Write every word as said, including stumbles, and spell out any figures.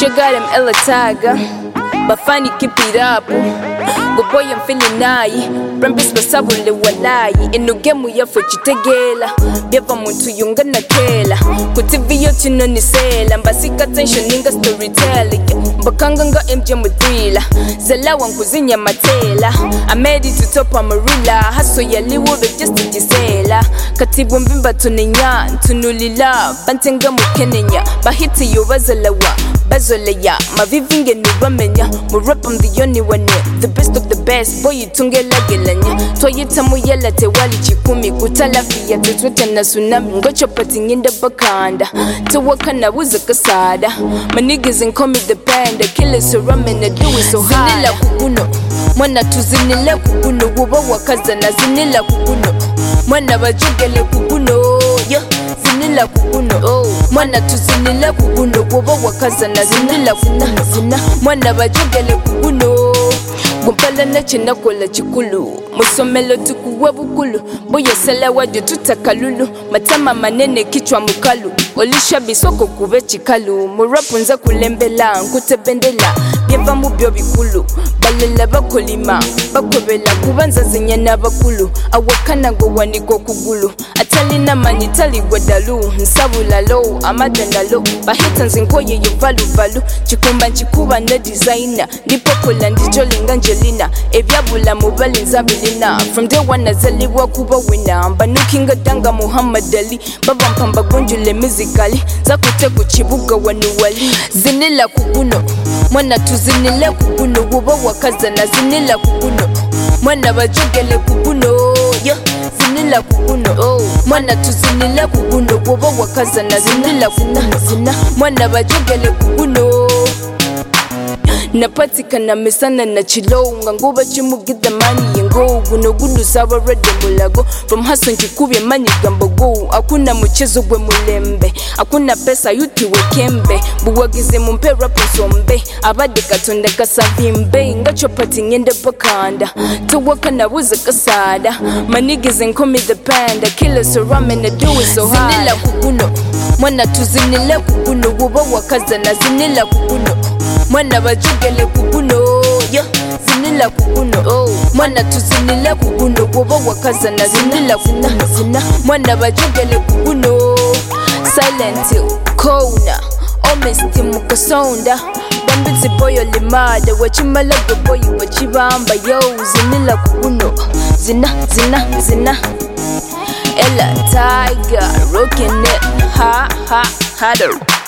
Sugar them Ella Tiger, but funny keep it up. Go boy I'm feeling nice. Brambis basabule walai. Ino gemu ya fuchitegela. Biava muntu yunga na kela. Kutivi yote no nisela. Mbasika tension ninga storytelling. Mbakanga nga M J mudrila. Zela wankuzinya matela. I made it to top of Marilla. Haso ya liwo be just to gisela. Katibu mbimba tunenya. Tunulila. Bantenga mukenenya. Bahiti yo wazalawa. Bazoleya. Mavivinge nubamenya. Murap I'm the only one here. The best of the best. Boy itunge lagelanya. Toyita muyela te wali chikumi. Kutala fiya te twete na tsunami. Ngocho pati in the bakanda. Tawaka na wuza kasada. My niggas ain't call me the panda. Killers so ramen and do it so hard. Zinila kukuno. Mwana tuzinila kukuno. Wuba wakaza na zinila kukuno. Mwana bajugele kukuno. Yeah. Zinila kukuno. Oh. Mwana tuzinila kukuno. Wuba wakaza na zinila kukuno. Zina. Mwana bajugele kukuno. Gumpala na china kola chikulu. Musomelo tukuwa bukulu. Boyo sela waju tutakalulu. Matama manene kichwa mukalu. Olisha bisoko kube chikalu. Murapunza kulembela nkutebendela. Bieva mubyo bikulu. Balela bakolima bakobela kubanza zinyana bakulu. Awakana go waniko kugulu. Atalina manitali gwadalu. Nsabula low amadenda low. Bahita nzinkoye yuvalu valu. Chikumba nchikuba na designer. Nipokola ndijolinga Angelina. Ebyabula mubali nzabilina. From day one nazaliwa kuba winner. Mbanukinga danga Muhammad Ali. Baba mpamba gonjule musically. Zakute kuchibuga wanuwali. Zinila kukuno. Mwana tuzinile kukuno. Wuba wakaza na zinila kukuno. Mwana bajugele kukuno. Yo. Zinila kukuno. Oh. Mwana tuzinile kukuno. Wuba wakaza na zinila kukuno. Zina. Mwana bajugele kukuno. Napatika na mesana na chilo. Nganguba chimugida mani yengo. Guno gudu sawa rede mulago. From Hassan kikubye mani gambogo. Akuna mchezo gwe mulembe. Akuna pesa yuti wekembe. Buwagize mumpe rapo sombe. Abade katonda kasavimbe. Ngacho pati ngende bakanda. Tawaka na wuza kasada. Manigize nko me the panda. Killers so ramen and do it so hard. Zinila kukuno. Mwana tuzinile kukuno. Wuba wakaza na zinila kukuno. Mwana bajugele kukuno. Yo. Zinila kukuno. Oh. Mwana tuzinile kukuno. Wuba wakaza na zinila kukuno. Zina. Mwana bajugele kukuno. Silent Hill, Kona, Honesty mukasonda. Bambitsi boyo limada. Wachimalaga boyo wachibamba. Yo, zinila kukuno. Zina, zina, zina. Ella Tiger, rockin' it. Ha, ha, ha,